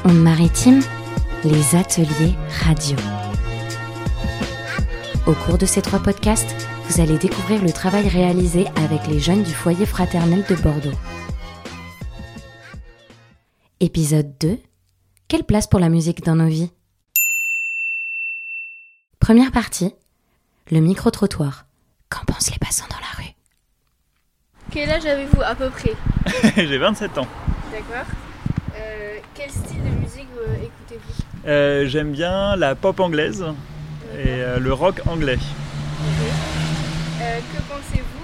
Ondes maritimes, les ateliers radio. Au cours de ces 3 podcasts, vous allez découvrir le travail réalisé avec les jeunes du foyer fraternel de Bordeaux. Épisode 2. Quelle place pour la musique dans nos vies ? Première partie. Le micro-trottoir. Qu'en pensent les passants dans la rue ? Quel âge avez-vous à peu près ? J'ai 27 ans. D'accord. Quel style de musique écoutez-vous ? J'aime bien la pop anglaise et le rock anglais. Que pensez-vous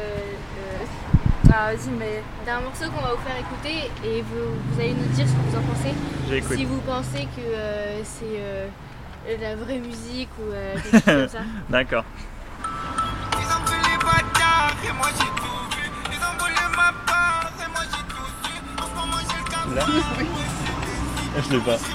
vas-y, mais d'un morceau qu'on va vous faire écouter et vous allez nous dire ce que vous en pensez. J'écoute. Si vous pensez que c'est de la vraie musique ou quelque chose comme ça. D'accord. Ils ont pris les bâtards et moi j'ai tout vu. Ils ont volé ma part et moi j'ai tout su. En ce moment j'ai le cap. Là je l'ai pas.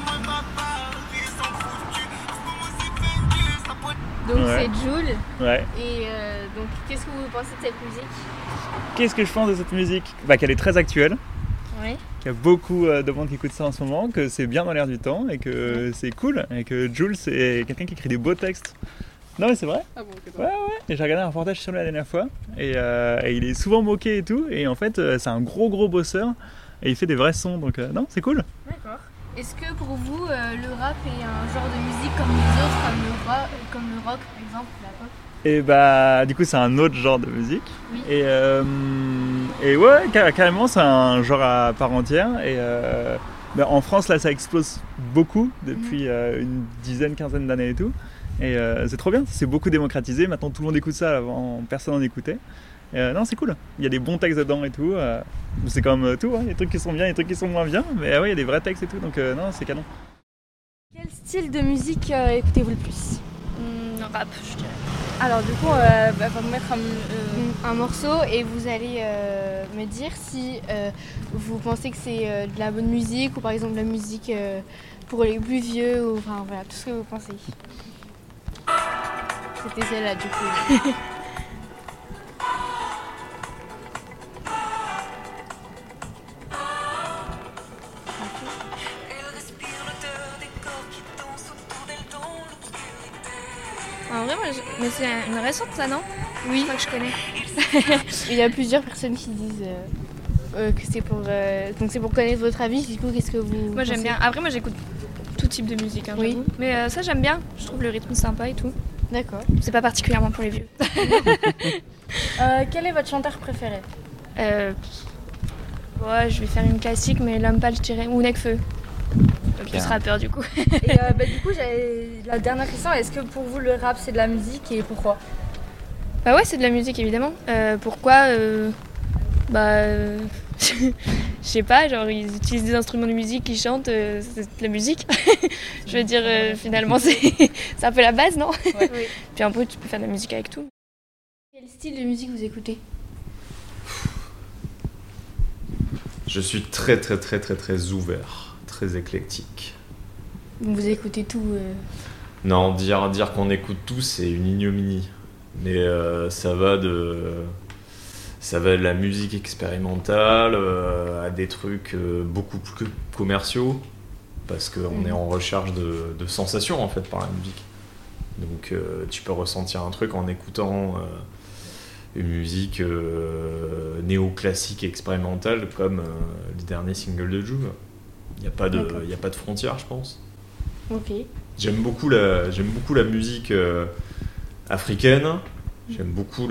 Donc Ouais. c'est Jul. Ouais. Et donc qu'est-ce que vous pensez de cette musique ? Qu'est-ce que je pense de cette musique ? Qu'elle est très actuelle, Oui. qu'il y a beaucoup de monde qui écoute ça en ce moment, que c'est bien dans l'air du temps et que c'est cool. Et que Jul, c'est quelqu'un qui écrit des beaux textes. Non mais c'est vrai. Ah bon, ok. Ouais. Et j'ai regardé un reportage sur lui la dernière fois et il est souvent moqué et tout. Et en fait, c'est un gros bosseur et il fait des vrais sons. Donc non, c'est cool. D'accord. Est-ce que pour vous, le rap est un genre de musique comme les autres, comme le rock par exemple, la pop ? Et du coup c'est un autre genre de musique. Oui. Et ouais, carrément c'est un genre à part entière. Et en France là ça explose beaucoup depuis une quinzaine d'années et tout. Et c'est trop bien, c'est beaucoup démocratisé. Maintenant tout le monde écoute ça, avant personne n'en écoutait. Non, c'est cool. Il y a des bons textes dedans et tout. C'est comme tout, hein. Il y a des trucs qui sont bien, il y a des trucs qui sont moins bien. Mais ouais, il y a des vrais textes et tout. Donc non, c'est canon. Quel style de musique écoutez-vous le plus ? Rap, je dirais. Alors du coup, on va vous mettre un morceau et vous allez me dire si vous pensez que c'est de la bonne musique ou par exemple de la musique pour les plus vieux ou enfin voilà, tout ce que vous pensez. C'était celle-là du coup. En vrai, mais c'est une récente ça, non ? Oui. Je crois que je connais. Il y a plusieurs personnes qui disent que c'est pour donc c'est pour connaître votre avis. Du coup, qu'est-ce que vous Moi j'aime pensez ? bien. Après, moi j'écoute tout type de musique, hein, Oui. j'avoue. Mais ça j'aime bien. Je trouve le rythme sympa et tout. D'accord. C'est pas particulièrement pour les vieux. Quel est votre chanteur préféré ? Ouais, je vais faire une classique, mais L'Homme Pâle, je dirais. Ou Nekfeu. Plus rappeur du coup. Et du coup, j'avais la dernière question. Est-ce que pour vous le rap c'est de la musique et pourquoi ? Bah ouais, c'est de la musique évidemment. Pourquoi je sais pas, genre ils utilisent des instruments de musique, ils chantent, c'est de la musique. Je veux dire, finalement c'est un peu la base, non ? Oui. Puis après tu peux faire de la musique avec tout. Quel style de musique vous écoutez ? Je suis très ouvert, très éclectique. Vous écoutez tout Non, dire qu'on écoute tout, c'est une ignominie. Mais ça va de la musique expérimentale à des trucs beaucoup plus commerciaux, parce qu'on est en recherche de sensations en fait par la musique. Donc tu peux ressentir un truc en écoutant une musique néoclassique expérimentale comme les derniers singles de Juve. Il n'y a pas de frontières, je pense. Ok. J'aime beaucoup la musique africaine. J'aime beaucoup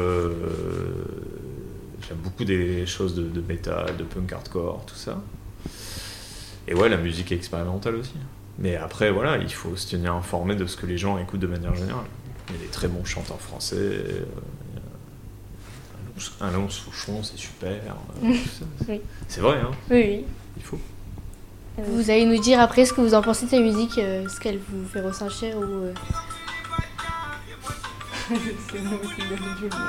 des choses de métal, de punk hardcore, tout ça. Et ouais, la musique expérimentale aussi. Mais après, voilà, il faut se tenir informé de ce que les gens écoutent de manière générale. Il y a des très bons chanteurs français. Alain Souchon, c'est super. Oui. C'est vrai, hein. Oui. Il faut. Vous allez nous dire après ce que vous en pensez de cette musique, ce qu'elle vous fait ressentir ou... C'est moi qui donne du mot.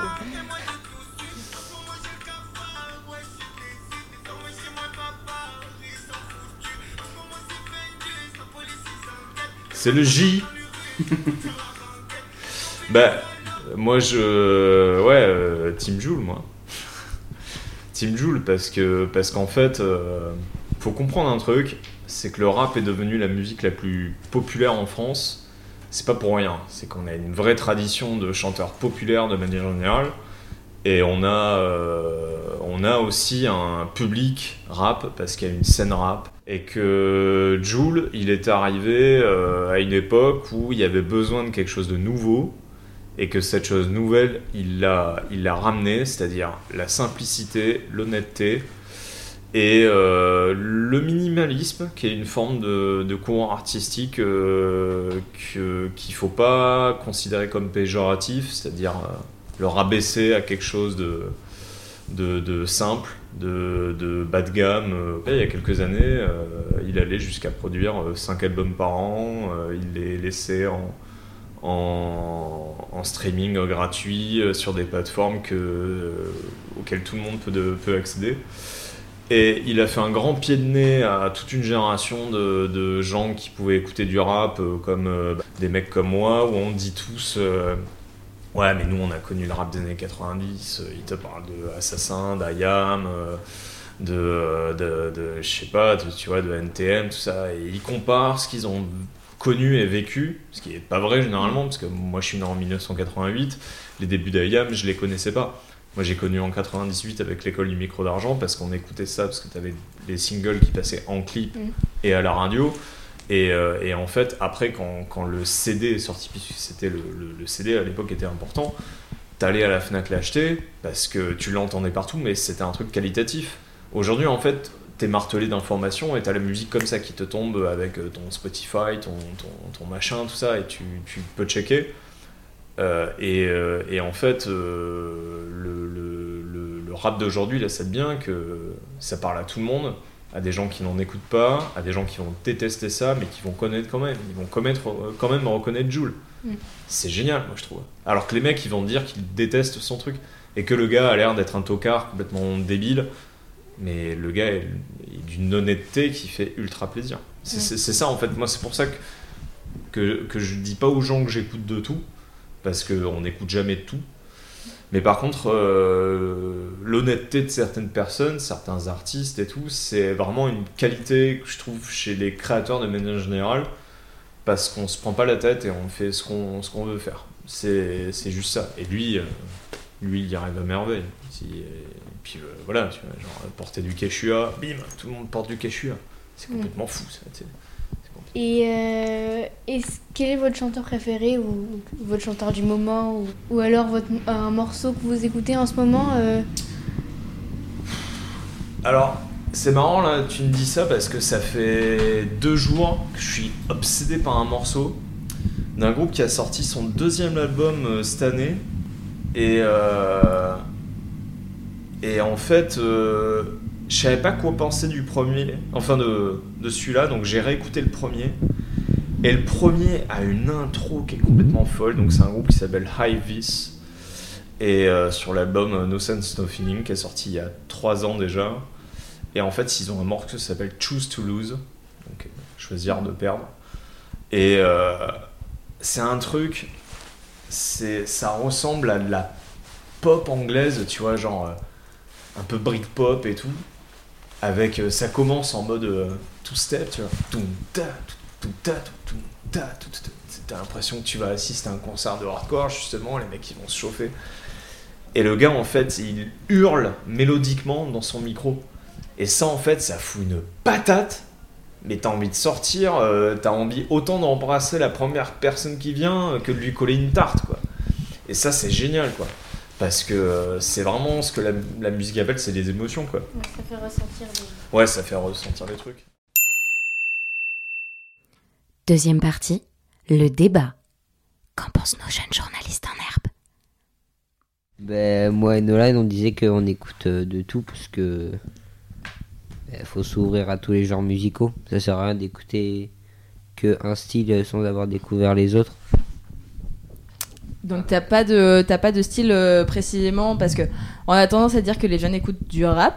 C'est le J. Moi Team Jul, moi. Team Jul parce qu'en fait faut comprendre un truc, c'est que le rap est devenu la musique la plus populaire en France. C'est pas pour rien, c'est qu'on a une vraie tradition de chanteurs populaires de manière générale. Et on a aussi un public rap, parce qu'il y a une scène rap. Et que Jul, il est arrivé à une époque où il y avait besoin de quelque chose de nouveau. Et que cette chose nouvelle, il l'a ramené, c'est-à-dire la simplicité, l'honnêteté et le minimalisme, qui est une forme de courant artistique qu'il faut pas considérer comme péjoratif, c'est-à-dire le rabaisser à quelque chose de simple, de bas de gamme. Il y a quelques années, il allait jusqu'à produire 5 albums par an, il les laissait en streaming gratuit sur des plateformes auxquelles tout le monde peut accéder. Et il a fait un grand pied de nez à toute une génération de gens qui pouvaient écouter du rap, comme des mecs comme moi, où on dit tous ouais, mais nous on a connu le rap des années 90, il te parle de Assassin, d'IAM, de je sais pas, tu vois, de NTM, tout ça, et ils comparent ce qu'ils ont connu et vécu, ce qui est pas vrai généralement, parce que moi je suis né en 1988, les débuts d'IAM je les connaissais pas. Moi j'ai connu en 98 avec l'école du micro d'argent, parce qu'on écoutait ça, parce que t'avais les singles qui passaient en clip et à la radio. Et en fait, après, quand le CD est sorti, puisque c'était le CD à l'époque était important, t'allais à la Fnac l'acheter, parce que tu l'entendais partout, mais c'était un truc qualitatif. Aujourd'hui, en fait, t'es martelé d'informations et t'as la musique comme ça qui te tombe avec ton Spotify, ton machin, tout ça, et tu peux checker. Et en fait, le rap d'aujourd'hui, là, c'est bien que ça parle à tout le monde, à des gens qui n'en écoutent pas, à des gens qui vont détester ça, mais qui vont connaître quand même. Ils vont quand même reconnaître Jul. C'est génial, moi, je trouve. Alors que les mecs, ils vont dire qu'ils détestent son truc, et que le gars a l'air d'être un tocard complètement débile, mais le gars est d'une honnêteté qui fait ultra plaisir. C'est ça, en fait. Moi, c'est pour ça que je dis pas aux gens que j'écoute de tout, parce qu'on n'écoute jamais de tout. Mais par contre, l'honnêteté de certaines personnes, certains artistes et tout, c'est vraiment une qualité que je trouve chez les créateurs de manière générale, parce qu'on se prend pas la tête et on fait ce qu'on veut faire. C'est juste ça. Et lui, il y arrive à merveille. Et puis voilà, tu vois, genre porter du Quechua, bim, tout le monde porte du Quechua. C'est complètement fou, ça. Et quel est votre chanteur préféré, ou votre chanteur du moment, ou alors un morceau que vous écoutez en ce moment Alors, c'est marrant là, tu me dis ça, parce que ça fait 2 jours que je suis obsédé par un morceau d'un groupe qui a sorti son 2e album cette année. Et en fait, je savais pas quoi penser du premier, enfin de celui-là, donc j'ai réécouté le premier. Et le premier a une intro qui est complètement folle, donc c'est un groupe qui s'appelle High Vis. Et sur l'album No Sense No Feeling, qui est sorti il y a 3 ans déjà. Et en fait, ils ont un morceau qui s'appelle Choose to Lose, donc choisir de perdre. Et c'est un truc, ça ressemble à de la pop anglaise, tu vois, genre un peu Britpop et tout. Avec, ça commence en mode two-step, tu vois. T'as l'impression que tu vas assister à un concert de hardcore, justement, les mecs ils vont se chauffer. Et le gars, en fait, il hurle mélodiquement dans son micro. Et ça, en fait, ça fout une patate. Mais t'as envie de sortir, t'as envie autant d'embrasser la première personne qui vient que de lui coller une tarte, quoi. Et ça, c'est génial, quoi. Parce que c'est vraiment ce que la musique appelle, c'est des émotions, quoi. Ouais, ça fait ressentir Ouais, ça fait ressentir les trucs. Deuxième partie, le débat. Qu'en pensent nos jeunes journalistes en herbe? Ben, moi et Nolan, on disait qu'on écoute de tout, parce que faut s'ouvrir à tous les genres musicaux. Ça sert à rien d'écouter qu'un style sans avoir découvert les autres. Donc t'as pas de style précisément, parce que on a tendance à dire que les jeunes écoutent du rap.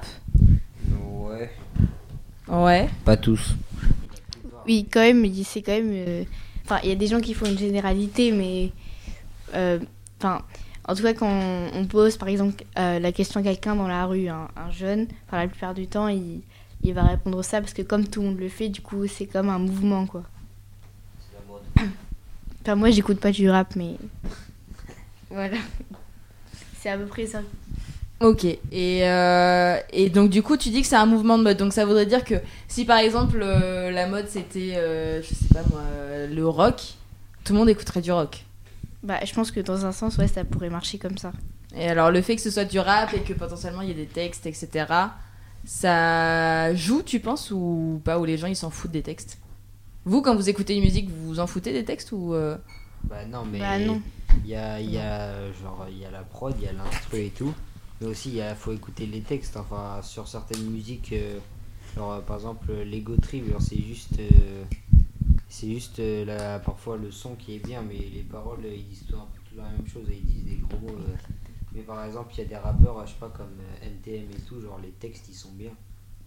Ouais. Pas tous. Oui, quand même, c'est quand même... Enfin, il y a des gens qui font une généralité, mais... Enfin, en tout cas, quand on pose, par exemple, la question à quelqu'un dans la rue, un jeune, enfin, la plupart du temps, il va répondre ça parce que comme tout le monde le fait, du coup, c'est comme un mouvement, quoi. C'est la mode. Enfin, moi, j'écoute pas du rap, mais voilà. C'est à peu près ça. Ok, et donc du coup tu dis que c'est un mouvement de mode, donc ça voudrait dire que si par exemple la mode c'était, je sais pas moi, le rock, tout le monde écouterait du rock. Bah, je pense que dans un sens, ouais, ça pourrait marcher comme ça. Et alors le fait que ce soit du rap et que potentiellement il y ait des textes, etc., ça joue, tu penses, ou pas, ou les gens ils s'en foutent des textes? Vous, quand vous écoutez une musique, vous vous en foutez des textes ou Bah non, mais Bah, non. il y a la prod, il y a l'instru et tout. Mais aussi, faut écouter les textes. Enfin, sur certaines musiques, par exemple, Lego Trip, c'est juste parfois le son qui est bien, mais les paroles, ils disent un peu tout la même chose, ils disent des gros mots. Mais par exemple, il y a des rappeurs, je sais pas, comme NTM et tout, genre les textes, ils sont bien.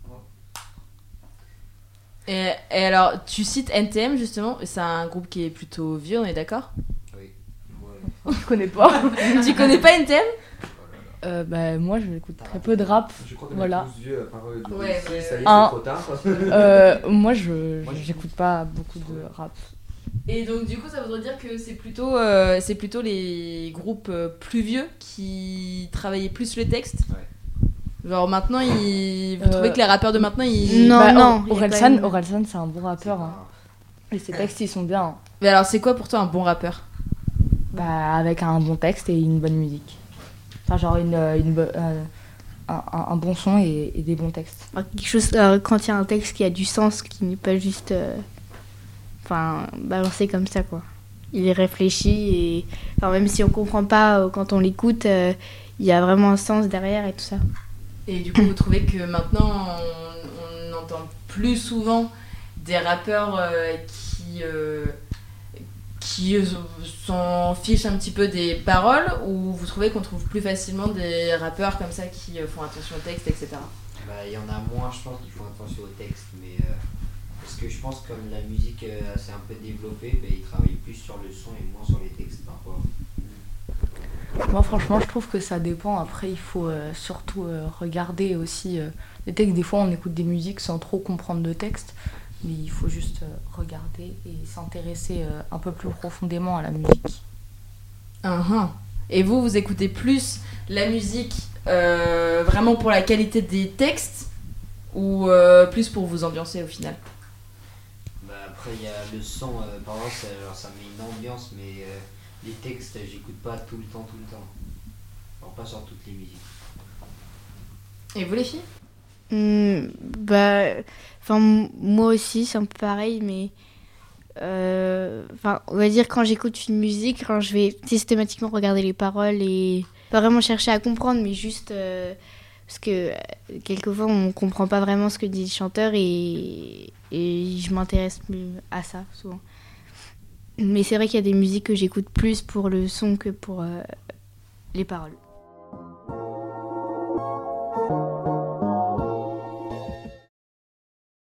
et alors tu cites NTM justement, c'est un groupe qui est plutôt vieux, on est d'accord? Oui. Je connais pas. Tu connais pas NTM? Bah, moi, je écoute très peu de rap. Je crois qu'on Voilà. est tous vieux à part de Ouais, ici, ouais. ça y est, Un. c'est trop tard. Moi, j'écoute pas beaucoup de rap. Et donc du coup ça voudrait dire que c'est plutôt les groupes plus vieux qui travaillaient plus les textes. Ouais. Genre maintenant vous trouvez que les rappeurs de maintenant ils... Non, Bah, non. il y a quand même- Orelsan, c'est un bon rappeur. Hein. Et ses textes, ils sont bien. Hein. Mais alors c'est quoi pour toi un bon rappeur? Bah, avec un bon texte et une bonne musique. Enfin, genre un bon son et des bons textes. Quelque chose, quand il y a un texte qui a du sens, qui n'est pas juste balancé comme ça, quoi. Il est réfléchi et même si on comprend pas quand on l'écoute, il y a vraiment un sens derrière et tout ça. Et du coup vous trouvez que maintenant on entend plus souvent des rappeurs qui s'en fichent un petit peu des paroles, ou vous trouvez qu'on trouve plus facilement des rappeurs comme ça qui font attention au texte, etc. Bah, il y en a moins, je pense, qui font attention au texte, mais parce que je pense que comme la musique s'est un peu développée, ils travaillent plus sur le son et moins sur les textes parfois. Moi, franchement, je trouve que ça dépend. Après, il faut surtout regarder aussi les textes. Des fois, on écoute des musiques sans trop comprendre de texte. Mais il faut juste regarder et s'intéresser un peu plus profondément à la musique. Et vous écoutez plus la musique vraiment pour la qualité des textes, ou plus pour vous ambiancer au final? Bah, après, il y a le son, par exemple, ça met une ambiance, mais les textes, j'écoute pas tout le temps. Alors, pas sur toutes les musiques. Et vous les filles? Moi aussi, c'est un peu pareil, mais on va dire quand j'écoute une musique, quand je vais systématiquement regarder les paroles et pas vraiment chercher à comprendre, mais juste parce que quelquefois on comprend pas vraiment ce que dit le chanteur et je m'intéresse à ça souvent. Mais c'est vrai qu'il y a des musiques que j'écoute plus pour le son que pour les paroles.